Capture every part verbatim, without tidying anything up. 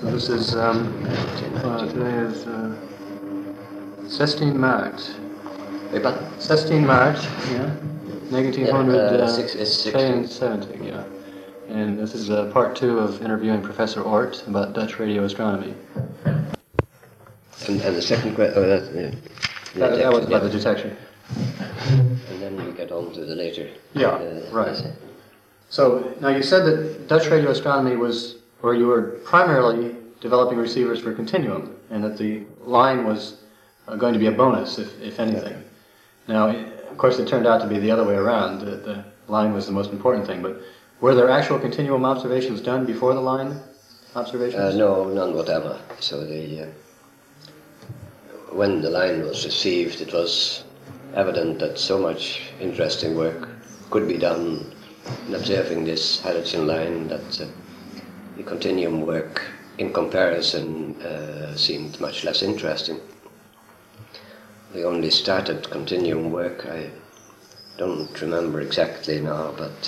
So this is, um, uh, today is uh, zestien maart. Wait, but zestien maart, yeah, nineteen seventy, yeah. And this is uh, part two of interviewing Professor Oort about Dutch radio astronomy. And, and the second question, oh, that, yeah. That, that was about the detection. And then we get on to the later. Yeah, uh, right. essay. So now you said that Dutch radio astronomy was, or you were primarily developing receivers for continuum, and that the line was uh, going to be a bonus, if, if anything. Yeah. Now, of course, it turned out to be the other way around. The, the line was the most important thing, but were there actual continuum observations done before the line observations? Uh, no, none whatever. So the uh, when the line was received, it was evident that so much interesting work could be done in observing this hydrogen line that uh, the continuum work in comparison uh, seemed much less interesting. We only started continuum work, I don't remember exactly now, but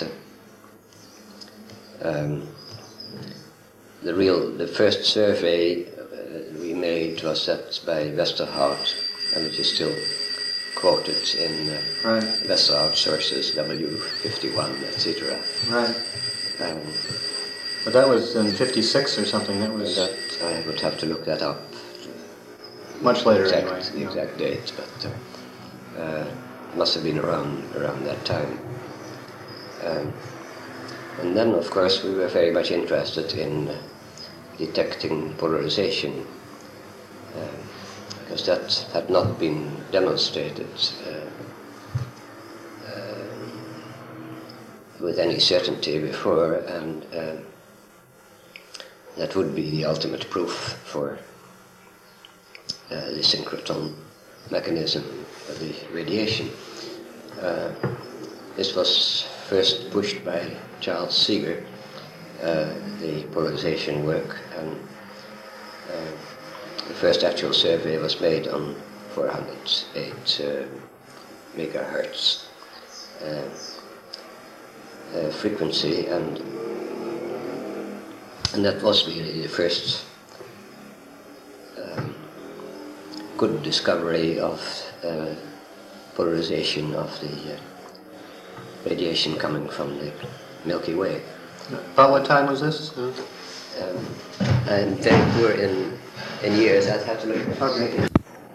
uh, um, the real, the first survey uh, we made was that by Westerhout, and which is still quoted in uh, right. Westerhout sources, W fifty-one, et cetera. Right. Um, but that was in fifty-six or something. That was that I would have to look that up. Much later, exact, anyway. The exact date, but uh, uh, must have been around around that time. Um, and then, of course, we were very much interested in uh, detecting polarization, uh, because that had not been demonstrated uh, uh, with any certainty before, and uh, that would be the ultimate proof for uh, the synchrotron mechanism of the radiation. Uh, this was first pushed by Charles Seeger, uh, the polarization work, and uh, the first actual survey was made on four hundred eight uh, megahertz uh, uh, frequency, and and that was really the first um, good discovery of uh, polarization of the uh, radiation coming from the Milky Way. About what time was this? Um, I'm very poor in in years. I'd have to look. Okay.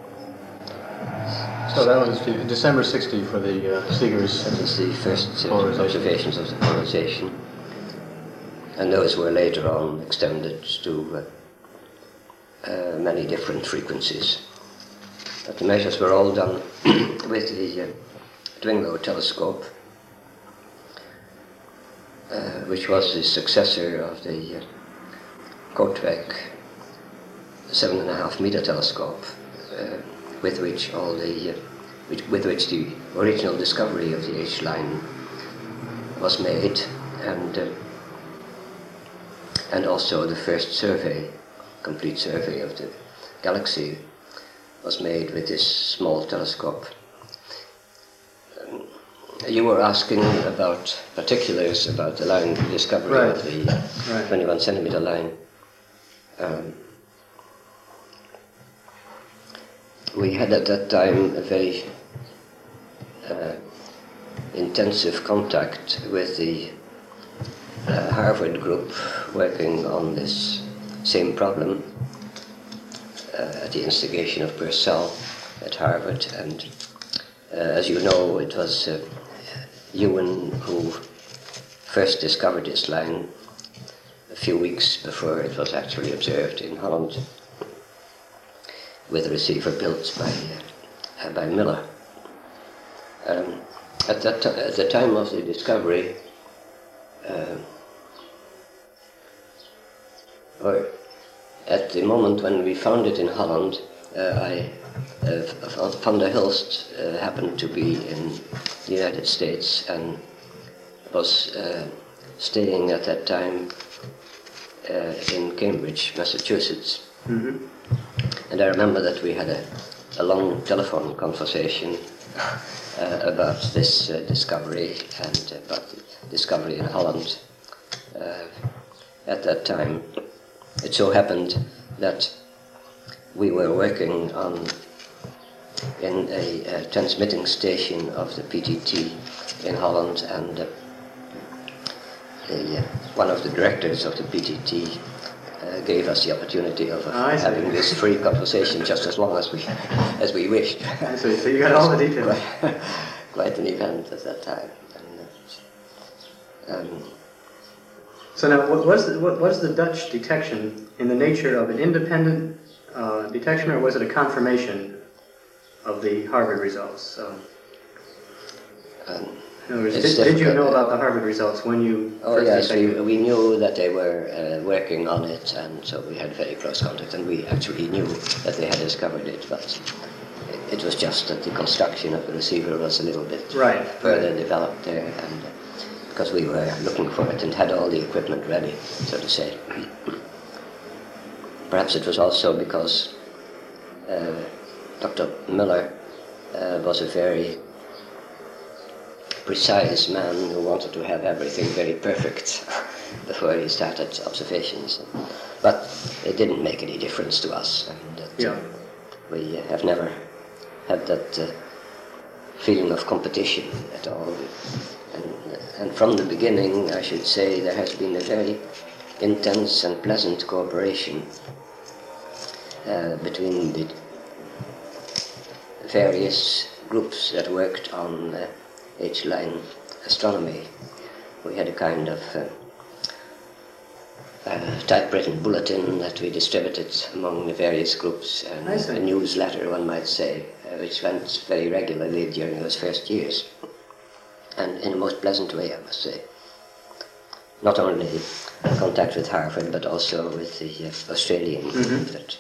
So that was de- December sixty for the uh, Seegers. That was the first uh, observations of the polarization, and those were later on extended to uh, uh, many different frequencies. But the measures were all done with the uh, Dwinglo telescope, uh, which was the successor of the uh, Korteweg seven and a half meter telescope, uh, with which all the uh, which, with which the original discovery of the H line was made, and uh, and also the first survey, complete survey of the galaxy, was made with this small telescope. Um, you were asking about particulars about the line discovery right. of the uh, right. twenty-one centimeter line. Um, we had at that time a very uh, intensive contact with the uh, Harvard group working on this same problem uh, at the instigation of Purcell at Harvard, and uh, as you know, it was uh, Ewan who first discovered this line a few weeks before it was actually observed in Holland, with a receiver built by uh, by Miller. Um, at that t- at the time of the discovery, uh, or at the moment when we found it in Holland, uh, I uh, Van der Hilst uh, happened to be in the United States and was uh, staying at that time uh, in Cambridge, Massachusetts. Mm-hmm. And I remember that we had a, a long telephone conversation uh, about this uh, discovery and about the discovery in Holland uh, at that time. it so happened that we were working on in a, a transmitting station of the P T T in Holland, and uh, the, uh, one of the directors of the P T T uh, gave us the opportunity of uh, oh, having this free conversation just as long as we as we wished. I see. So you got all the details. Quite, quite an event at that time. And, uh, um, so now, what was the, what was the Dutch detection in the nature of an independent uh, detection, or was it a confirmation of the Harvard results? So, um, in other words, did, did you know about the Harvard results when you Oh first yes, we, detected? we knew that they were uh, working on it, and so we had very close contact, and we actually knew that they had discovered it, but it, it was just that the construction of the receiver was a little bit Right, further right. developed there, and uh, because we were looking for it and had all the equipment ready, so to say. Perhaps it was also because uh, Doctor Miller uh, was a very precise man who wanted to have everything very perfect before he started observations. But it didn't make any difference to us, and that, Yeah. uh, we uh, have never had that uh, feeling of competition at all. And, and from the beginning, I should say, there has been a very intense and pleasant cooperation uh, between the various groups that worked on uh, H-line astronomy. We had a kind of uh, uh, typewritten bulletin that we distributed among the various groups, and I see. a newsletter, one might say, uh, which went very regularly during those first years, and in a most pleasant way, I must say. Not only contact with Harvard, but also with the uh, Australian group. Mm-hmm. that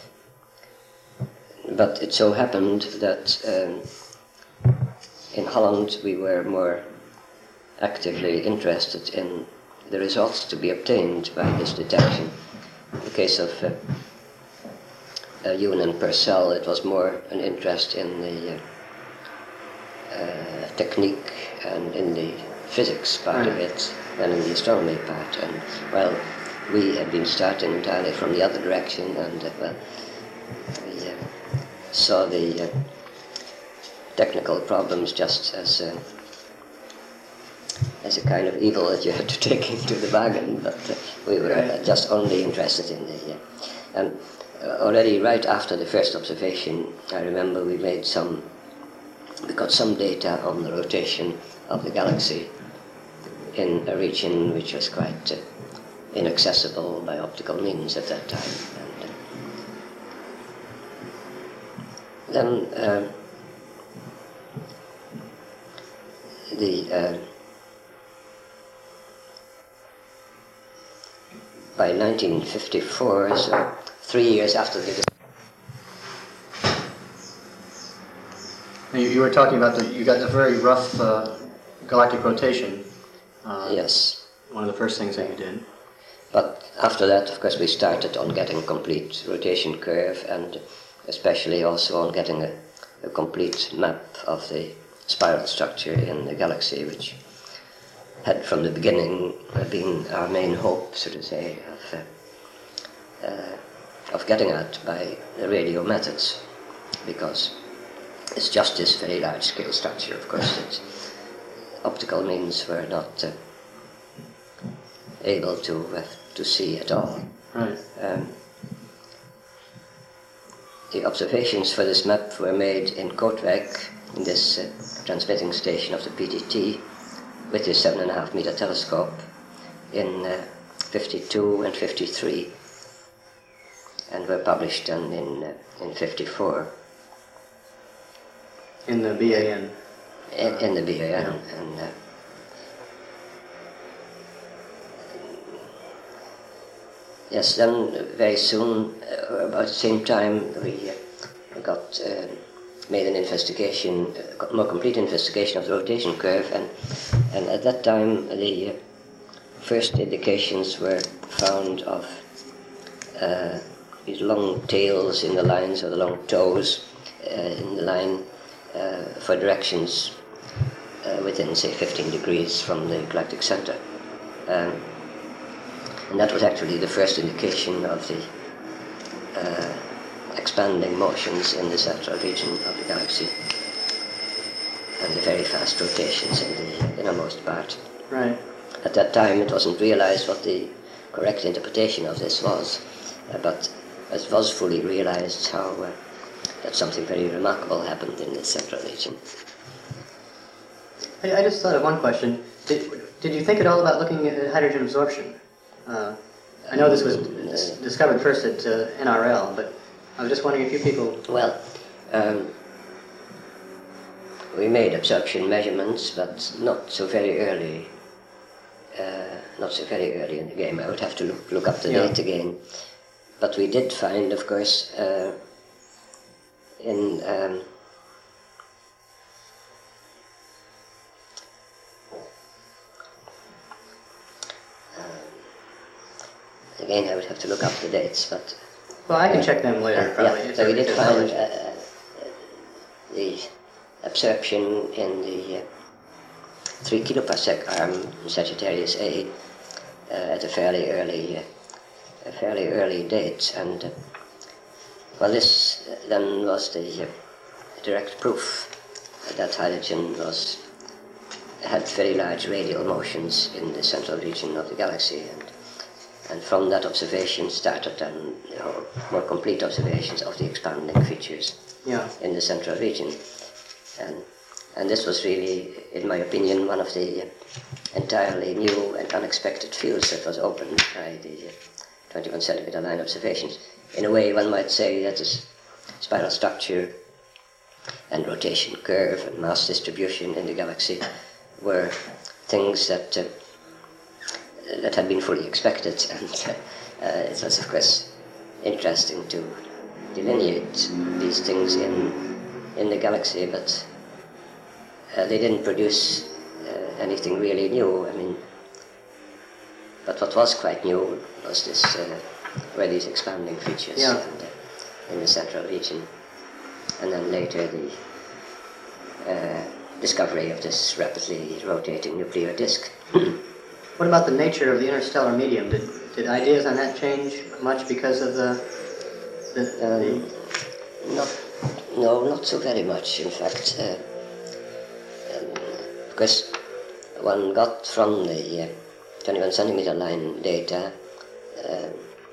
But it so happened that um, in Holland we were more actively interested in the results to be obtained by this detection. In the case of uh, uh, Ewan and Purcell, it was more an interest in the uh, uh, technique and in the physics part Right. of it than in the astronomy part. And well, we had been starting entirely from the other direction, and uh, well, we uh, saw the uh, technical problems just as uh, as a kind of evil that you had to take into the bargain, but uh, we were uh, just only interested in the... Uh, and uh, already right after the first observation, I remember we made some... we got some data on the rotation of the galaxy in a region which was quite uh, inaccessible by optical means at that time. And, uh, then uh, the... Uh, by nineteen fifty-four, so three years after the... You, you were talking about the, you got a very rough uh, galactic rotation. Uh, Yes. One of the first things that you did. But after that, of course, we started on getting a complete rotation curve, and especially also on getting a, a complete map of the spiral structure in the galaxy, which had from the beginning been our main hope, so to say, of, uh, uh, of getting at by the radio methods, because it's just this very large scale structure, of course, that optical means were not uh, able to uh, to see at all. Right. Um, the observations for this map were made in Kortrijk, in this uh, transmitting station of the P T T, with this seven and a half meter telescope in uh, fifty-two and fifty-three, and were published then in uh, in fifty-four. In the B A N. In, in the B A N, yeah. and uh, yes, then uh, very soon, uh, about the same time, we uh, got uh, made an investigation, uh, got more complete investigation of the rotation curve, and and at that time the uh, first indications were found of uh, these long tails in the lines, or the long toes uh, in the line uh, for directions uh, within, say, fifteen degrees from the galactic center. Um, And that was actually the first indication of the uh, expanding motions in the central region of the galaxy and the very fast rotations in the innermost part. Right. At that time, it wasn't realized what the correct interpretation of this was, uh, but it was fully realized how uh, that something very remarkable happened in the central region. I, I just thought of one question. Did, did you think at all about looking at hydrogen absorption? Uh, I know this was dis- discovered first at uh, N R L, but I was just wondering if you people... Well, um, we made absorption measurements, but not so very early. Uh, not so very early in the game. I would have to look, look up the Yeah. date again. But we did find, of course, uh, in um, um, again, I would have to look up the dates, but Well, I can check them later, probably. yeah. It's So we a- did it's find knowledge. uh, the absorption in the uh, three kiloparsec arm in Sagittarius A uh, at a fairly early, uh, a fairly early date, and uh, well, this uh, then was the uh, direct proof that hydrogen was had very large radial motions in the central region of the galaxy, and and from that observation started then you know, more complete observations of the expanding features Yeah. in the central region. And, and this was really, in my opinion, one of the entirely new and unexpected fields that was opened by the twenty-one centimeter line observations. In a way, one might say that this spiral structure and rotation curve and mass distribution in the galaxy were things that uh, that had been fully expected, and uh, it was, of course, interesting to delineate these things in in the galaxy, but uh, they didn't produce uh, anything really new. I mean, but what was quite new was this, uh, were these expanding features Yeah. and, uh, in the central region, and then later the uh, discovery of this rapidly rotating nuclear disk. What about the nature of the interstellar medium? Did, did ideas on that change much because of the... the, Um, the Not, no, not so very much. In fact, uh, um, because one got from the uh, twenty-one centimeter line data uh,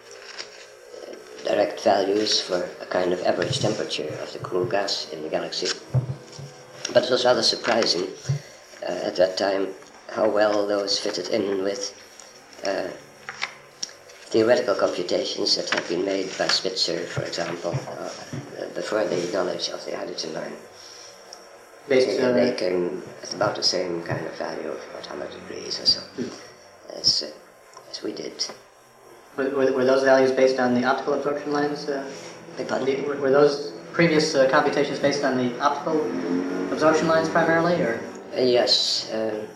direct values for a kind of average temperature of the cool gas in the galaxy. But it was rather surprising uh, at that time how well those fitted in with uh, theoretical computations that had been made by Spitzer, for example, uh, before the knowledge of the hydrogen line. based, They, uh, they came at about the same kind of value of about one hundred degrees or so, as, uh, as we did. were, were were those values based on the optical absorption lines? Uh, Beg pardon? the- were, were those previous uh, computations based on the optical absorption lines primarily, or...? Uh, yes, um,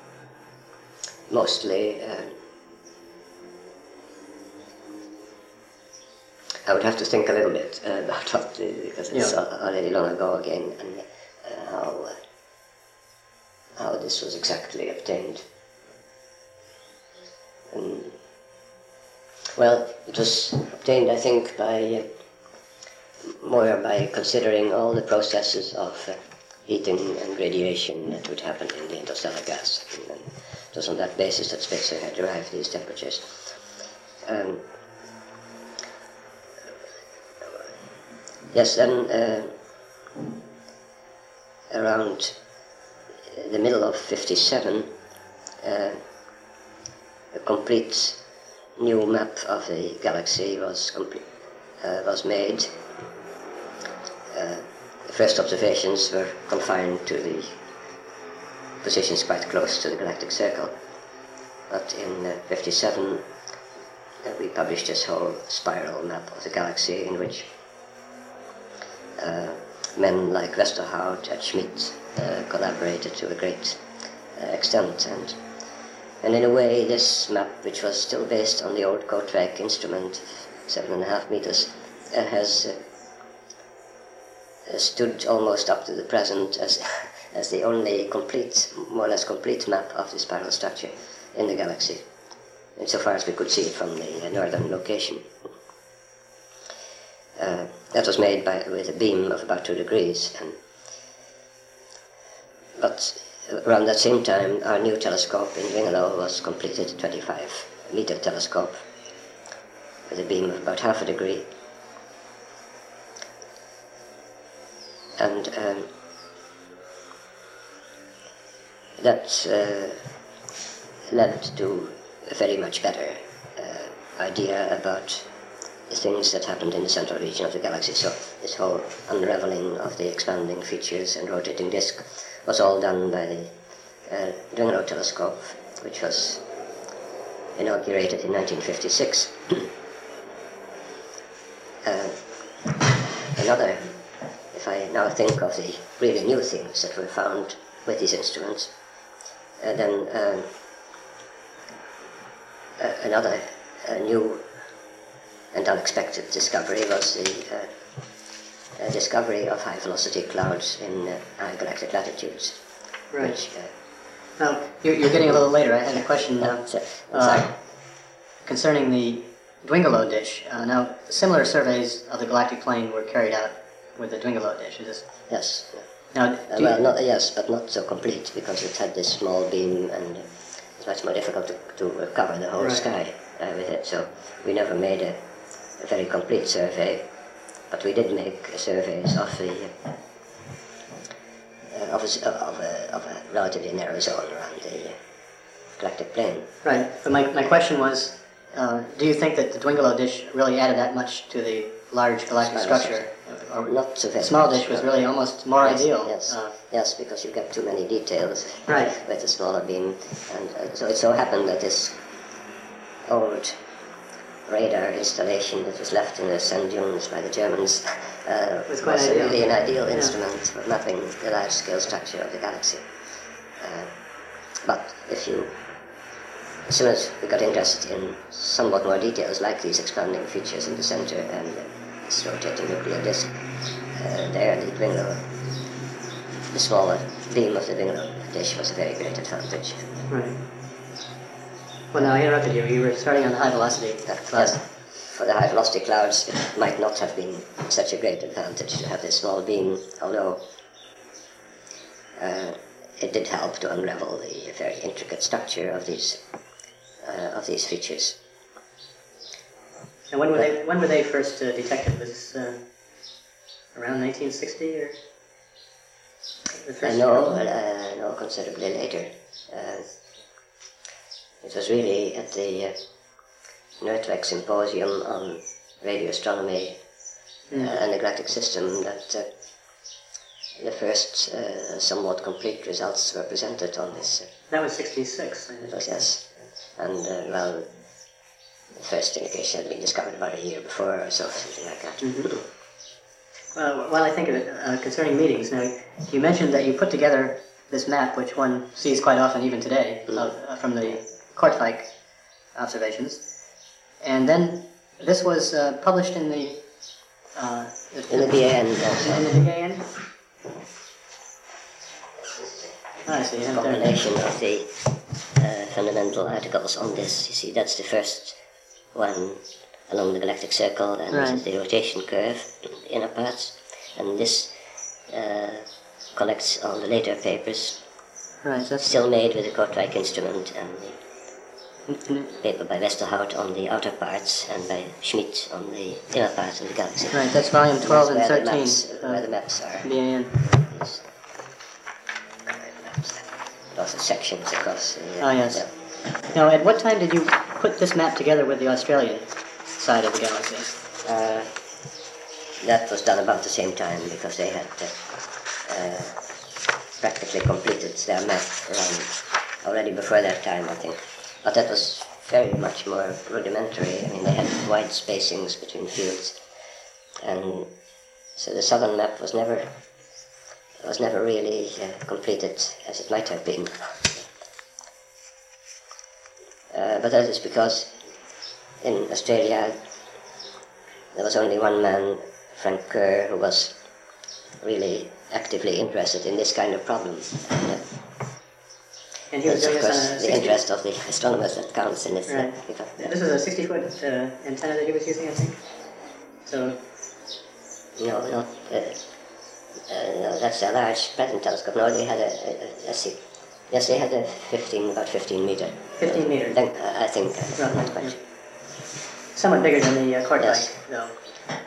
mostly. Uh, I would have to think a little bit uh, about what, the, because it's Yeah. al- already long ago again, and uh, how uh, how this was exactly obtained. And, well, it was obtained, I think, by uh, more by considering all the processes of uh, heating and radiation that would happen in the interstellar gas. And, and it was on that basis that Spitzer had derived these temperatures. Um, yes, then uh, around the middle of fifty-seven, uh, a complete new map of the galaxy was complete, uh, was made. Uh, the first observations were confined to the positions quite close to the galactic circle, but in uh, fifty-seven uh, we published this whole spiral map of the galaxy in which uh, men like Westerhout and Schmidt uh, collaborated to a great uh, extent, and and in a way this map, which was still based on the old Kortrijk instrument of seven and a half meters, uh, has uh, uh, stood almost up to the present as as the only complete, more or less complete map of the spiral structure in the galaxy. insofar as we could see it from the uh, northern location. Uh, that was made by, with a beam of about two degrees, and but around that same time our new telescope in Dwingelo was completed, a twenty-five meter telescope with a beam of about half a degree, and um, that uh, led to a very much better uh, idea about the things that happened in the central region of the galaxy. So this whole unraveling of the expanding features and rotating disk was all done by the uh, Dwingelo telescope, which was inaugurated in nineteen fifty-six. uh, another, if I now think of the really new things that were found with these instruments, uh, then um, uh, another uh, new and unexpected discovery was the uh, uh, discovery of high-velocity clouds in uh, high galactic latitudes. Right. Which, uh, Now, you're, you're getting a little later. I had a question uh, uh, so- uh, concerning the Dwingelo dish. Uh, now, similar surveys of the galactic plane were carried out with the Dwingelo dish. Is this? yes. Now, Uh, do well, you, not, yes, but not so complete, because it had this small beam and it's much more difficult to, to cover the whole Right. sky uh, with it. So we never made a, a very complete survey, but we did make surveys of the uh, of, a, of, a, of a relatively narrow zone around the galactic plane. right. But my, my question was, uh, do you think that the Dwingelo dish really added that much to the large galactic Small structure? Or Not so the very small much, dish was no. really almost more Yes, ideal. Yes, Uh, yes, because you get too many details Right. with a smaller beam, and uh, so it so happened that this old radar installation that was left in the sand dunes by the Germans uh, Was quite was ideal. really an ideal Yeah. instrument for mapping the large-scale structure of the galaxy. Uh, but if you, as soon as we got interested in somewhat more details like these expanding features in the center and uh, this rotating nuclear disk, uh, there the Dwingelo, the smaller beam of the Dwingelo dish was a very great advantage. right. Well, now I interrupted you. You were starting on the high velocity That, cloud. yes, for the high velocity clouds, it might not have been such a great advantage to have this small beam, although uh, it did help to unravel the very intricate structure of these uh, of these features. And when were they? When were they first uh, detected? Was this uh, around nineteen sixty or the Uh, first? no, uh, no, considerably later. Uh, it was really at the uh, Nerdtweg Symposium on Radio Astronomy uh, and the Galactic System that uh, the first uh, somewhat complete results were presented on this. Uh, That was sixty-six. it was, yes, and uh, well, the first indication had been discovered about a year before or so, something like that. Mhm. Well, while I think of it, uh, concerning meetings, now you mentioned that you put together this map, which one sees quite often even today, Mm. of, uh, from the Kortwijk observations, and then this was uh, published in the uh, In the B A N, in also, the B A N. Ah, I see. you have it there. combination of the uh, fundamental articles on this. You see, that's the first one along the galactic circle, and this Right. is the rotation curve, the inner parts, and this uh, collects all the later papers, Right. That's still made with the Kortwijk instrument, and the paper by Westerhout on the outer parts, and by Schmidt on the inner parts of the galaxy. right. That's volume twelve and That's where the thirteen. maps, where the maps are. B A N. These colored maps. Lots of sections across. The, Oh, yes. yeah. Now, at what time did you put this map together with the Australian side of the galaxy? Uh, that was done about the same time, because they had uh, uh, practically completed their map around already before that time, I think. But that was very much more rudimentary. I mean, they had wide spacings between fields, and so the southern map was never was never really uh, completed as it might have been. Uh, but that is because in Australia there was only one man, Frank Kerr, who was really actively interested in this kind of problem. And, uh, And he was That's, of doing this course, on a the sixty interest of the astronomers that counts in this. Right. Uh, because, Yeah, this was a sixty-foot uh, antenna that he was using, I think. So, no, not. Uh, uh, no, that's a large present telescope. No, they had a, a, a. Let's see. Yes, they had a fifteen, about fifteen meter. fifteen meter. Then, uh, I think. Uh, Roughly, not quite. yeah. Somewhat bigger than the uh, Korte Yes. bike, though.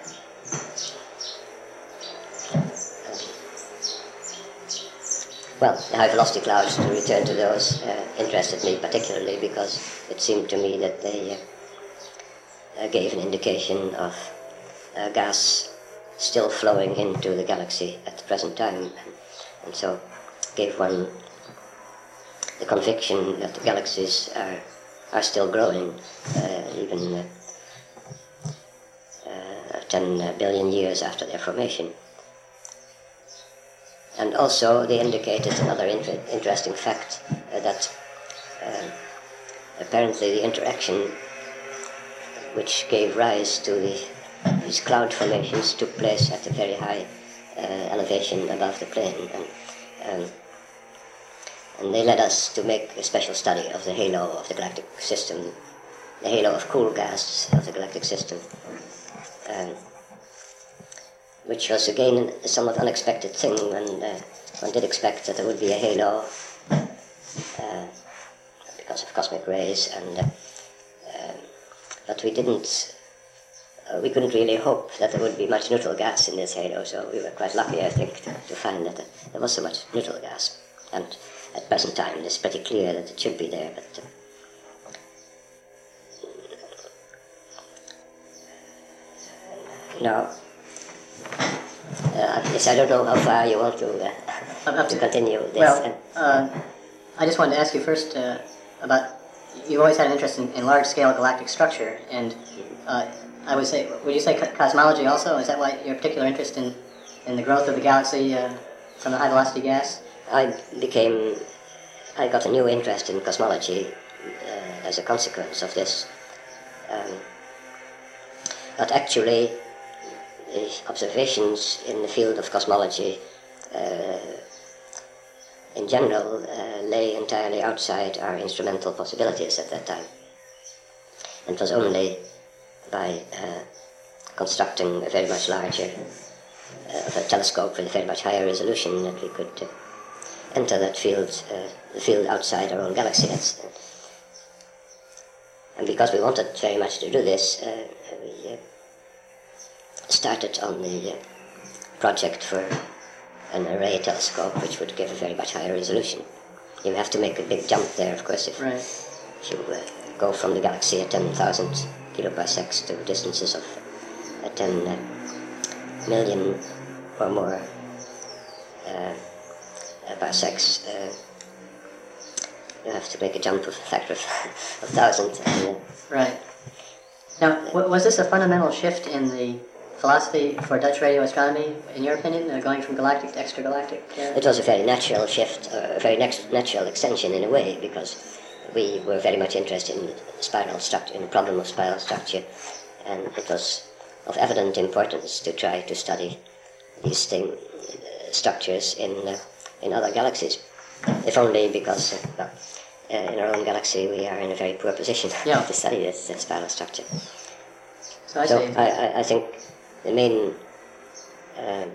Well, the high velocity clouds, to return to those, uh, interested me particularly because it seemed to me that they uh, uh, gave an indication of uh, gas still flowing into the galaxy at the present time, and, and so gave one the conviction that the galaxies are, are still growing, uh, even uh, uh, ten billion years after their formation. And also they indicated another inter interesting fact, uh, that uh, apparently the interaction which gave rise to the, these cloud formations took place at a very high uh, elevation above the plane. And, um, and they led us to make a special study of the halo of the galactic system, the halo of cool gas of the galactic system. Um, which was again a somewhat unexpected thing, and uh, one did expect that there would be a halo uh, because of cosmic rays, and uh, uh, but we didn't, uh, we couldn't really hope that there would be much neutral gas in this halo, so we were quite lucky, I think, to, to find that there was so much neutral gas, and at present time it's pretty clear that it should be there, but uh, now, Uh, yes, I don't know how far you want to, uh, Up to to- continue this. Well, and, uh, I just wanted to ask you first uh, about, you've always had an interest in, in large-scale galactic structure, and uh, I would say, would you say co- cosmology also? Is that why your particular interest in, in the growth of the galaxy uh, from the high-velocity gas? I became, I got a new interest in cosmology uh, as a consequence of this. Um, but actually, the observations in the field of cosmology uh, in general uh, lay entirely outside our instrumental possibilities at that time. And it was only by uh, constructing a very much larger uh, a telescope with a very much higher resolution that we could uh, enter that field, uh, the field outside our own galaxy. That's, uh, and because we wanted very much to do this, uh, we uh, started on the uh, project for an array telescope, which would give a very much higher resolution. You have to make a big jump there, of course, if, Right. if you uh, go from the galaxy at ten thousand kiloparsecs to distances of uh, ten uh, million or more uh, uh, parsecs. Uh, you have to make a jump of a factor of a thousand. And, uh, Right. Now, w- was this a fundamental shift in the philosophy for Dutch radio astronomy, in your opinion, uh, going from galactic to extragalactic? Uh, It was a very natural shift, uh, a very next, natural extension in a way, because we were very much interested in spiral structure, in the problem of spiral structure, and it was of evident importance to try to study these thing, uh, structures in uh, in other galaxies, if only because uh, well, uh, in our own galaxy we are in a very poor position Yeah. to study this uh, spiral structure. so I So say, I, I, I think the main um,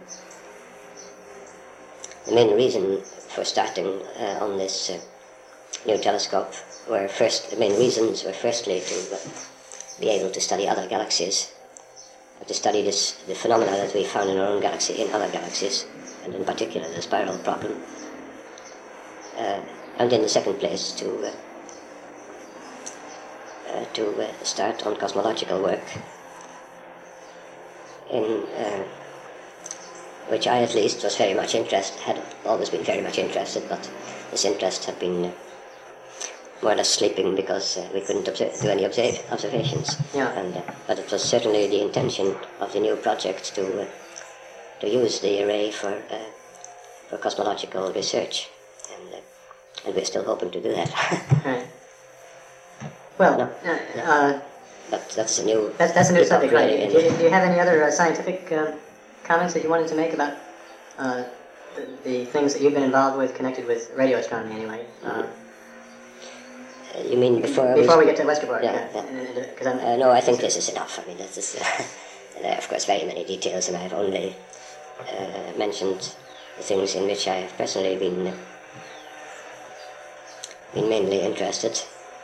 the main reason for starting uh, on this uh, new telescope were first the main reasons were firstly to uh, be able to study other galaxies, to study this the phenomena that we found in our own galaxy in other galaxies, and in particular the spiral problem, uh, and in the second place to uh, uh, to uh, start on cosmological work, in uh, which I at least was very much interested, had always been very much interested, but this interest had been uh, more or less sleeping because uh, we couldn't observe, do any observe, observations. Yeah. And, uh, but it was certainly the intention of the new project to uh, to use the array for uh, for cosmological research, and, uh, and we're still hoping to do that. right. Well, No. uh, uh, But that's a new. that's, that's a new epoch subject, right? really in- Do you, do you have any other uh, scientific uh, comments that you wanted to make about uh, the, the things that you've been involved with, connected with radio astronomy anyway? Uh, You mean before? Before we get to Westerbork, Yeah, yeah. yeah. Because I'm. Uh, no, I think this is enough. I mean, this is, uh, there are of course very many details, and I've only uh, mentioned the things in which I have personally been uh, been mainly interested.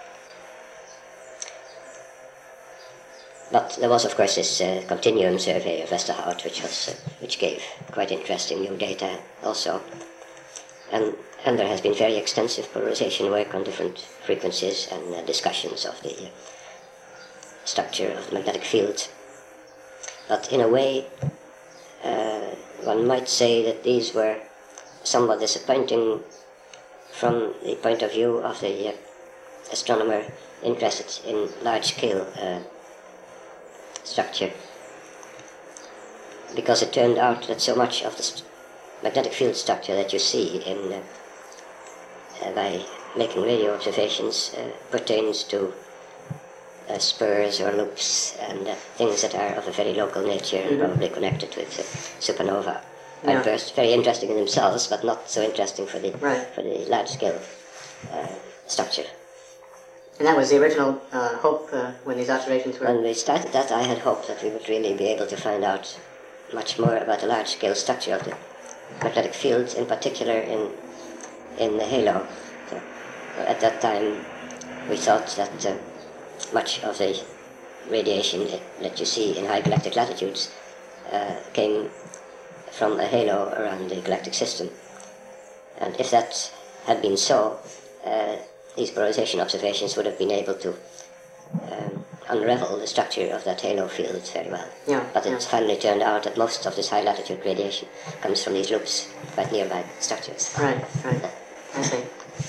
But there was, of course, this uh, continuum survey of Westerhout, which was uh, which gave quite interesting new data also, and and there has been very extensive polarization work on different frequencies and uh, discussions of the uh, structure of the magnetic field. But in a way, uh, one might say that these were somewhat disappointing from the point of view of the uh, astronomer interested in large-scale uh, structure, because it turned out that so much of the st- magnetic field structure that you see in uh, uh, by making radio observations uh, pertains to uh, spurs or loops and uh, things that are of a very local nature and Mm-hmm. probably connected with uh, supernova Yeah. outbursts. Very interesting in themselves, but not so interesting for the Right. for the large scale uh, structure. And that was the original uh, hope uh, when these observations were. When we started that, I had hoped that we would really be able to find out much more about the large-scale structure of the magnetic field, in particular in in the halo. So, uh, at that time, we thought that uh, much of the radiation that you see in high galactic latitudes uh, came from a halo around the galactic system. And if that had been so, uh, these polarization observations would have been able to um, unravel the structure of that halo field very well. Yeah, But it yeah. finally turned out that most of this high latitude radiation comes from these loops quite nearby structures. Right, right. I see.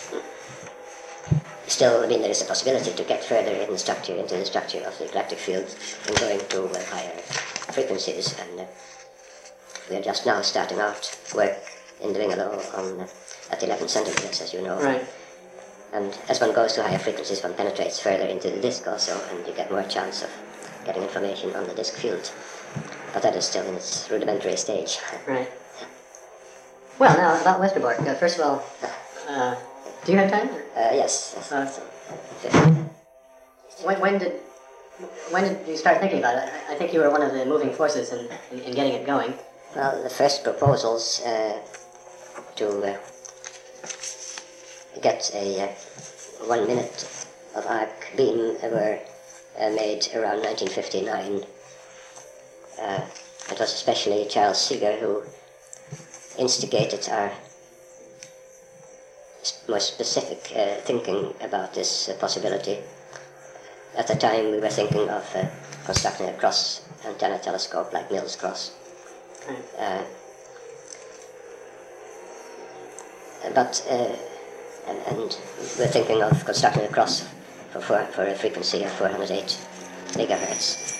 Still, I mean, there is a possibility to get further in the structure, into the structure of the galactic field, and going to uh, higher frequencies. And uh, we are just now starting out work in doing a low on uh, at eleven centimeters, as you know. Right. And as one goes to higher frequencies, one penetrates further into the disk also, and you get more chance of getting information on the disk field. But that is still in its rudimentary stage. Right. Well, now about Westerbork. Uh, first of all, uh, do you have time? Uh, yes. yes. Uh, So, uh, When, when did when did you start thinking about it? I, I think you were one of the moving forces in, in, in getting it going. Well, the first proposals uh, to uh, get a uh, one minute of arc beam were uh, made around nineteen fifty-nine. Uh, it was especially Charles Seeger who instigated our s- more specific uh, thinking about this uh, possibility. At the time, we were thinking of uh, constructing a cross antenna telescope like Mills Cross. Right. Uh, but uh, and, and we're thinking of constructing a cross for for, for a frequency of four hundred eight megahertz.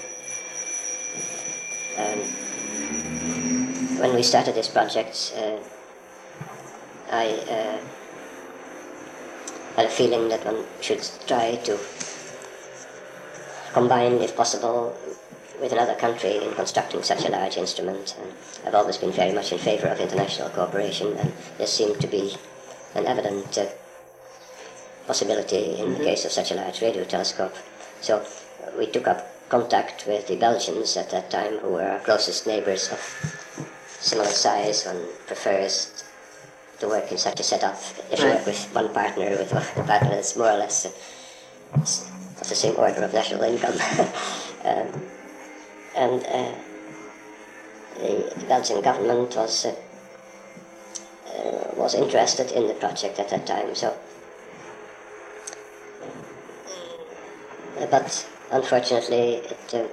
Um, when we started this project, uh, I uh, had a feeling that one should try to combine, if possible, with another country in constructing such a large instrument. And I've always been very much in favor of international cooperation, and this seemed to be an evident uh, possibility in the case of such a large radio telescope. So uh, we took up contact with the Belgians at that time, who were our closest neighbors of similar size. One prefers to work in such a setup if you Right. work with one partner, with a partner that's more or less uh, s- of the same order of national income. um, and uh, the Belgian government was uh, uh, was interested in the project at that time. So, uh, but unfortunately, it uh,